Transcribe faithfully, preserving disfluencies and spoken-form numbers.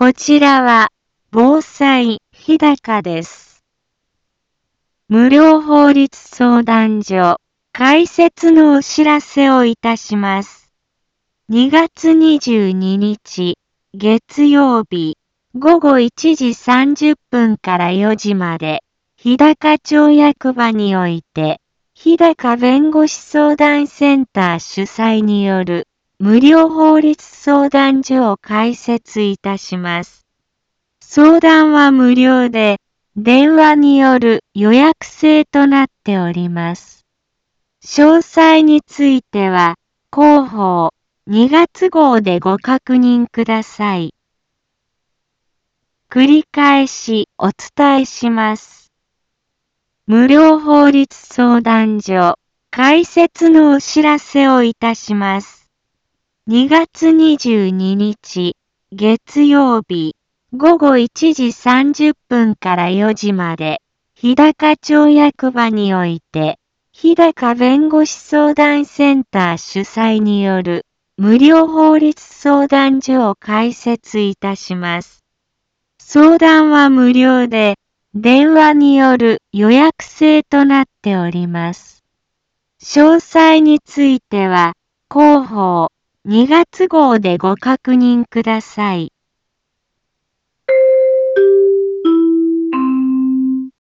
こちらは、防災日高です。無料法律相談所、開設のお知らせをいたします。にがつにじゅうににち、月曜日、ごごいちじさんじゅっぷんからよじまで、日高町役場において、日高弁護士相談センター主催による無料法律相談所を開設いたします。相談は無料で、電話による予約制となっております。詳細については、広報にがつ号でご確認ください。繰り返しお伝えします。無料法律相談所、開設のお知らせをいたします。にがつにじゅうににち、月曜日、ごごいちじさんじゅっぷんからよじまで、日高町役場において、日高弁護士相談センター主催による無料法律相談所を開設いたします。相談は無料で、電話による予約制となっております。詳細については、広報にがつ号でご確認ください。